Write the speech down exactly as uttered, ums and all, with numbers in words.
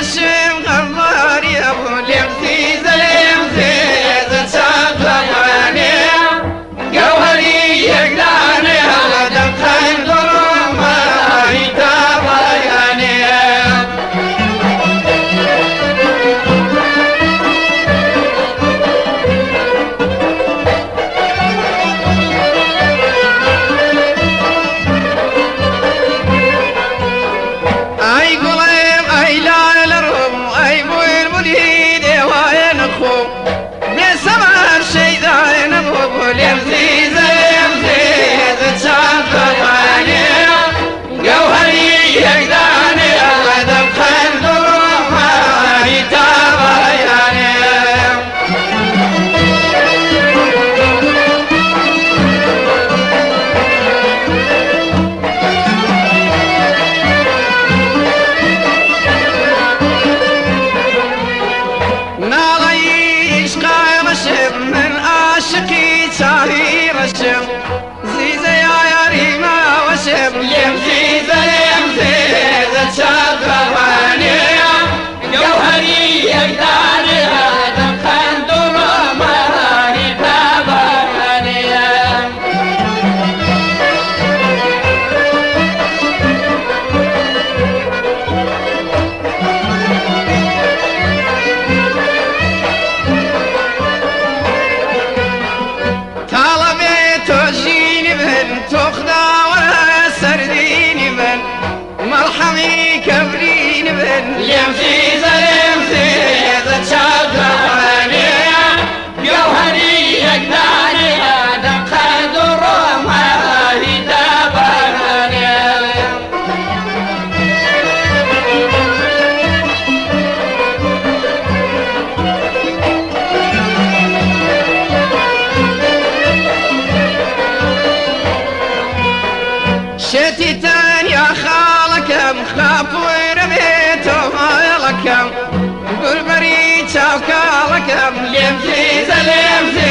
شم غمار يا ابو لمسي زلمسي زتشاب لغاني جوهري يقداني هذا خندر ما يتابعني اي قليم اي لا للرم اي بو المديد وين اخو بسمع شي ذاين ابو لمسي زلمسي زتشاب لغاني جوهري يقداني هذا خندر ما يتابعني ناغي عشقاي رشم من عاشقي تاهي رشم زيزة يا ياري ما وشم يمزي زيمزي زتشاب غواني جوهري يقداني هذا خندر ما يتابعني طلبي توجيني بن تخذا ولا سرديني بن مرحمي كبريني بن يمشي زلمسي زتشاب غواني جوهري يقداني هذا خندر ما يتابعني شتيتان يا خالكم خاف ورميته مالكم قل بريت وكالكم يمشي زلمسي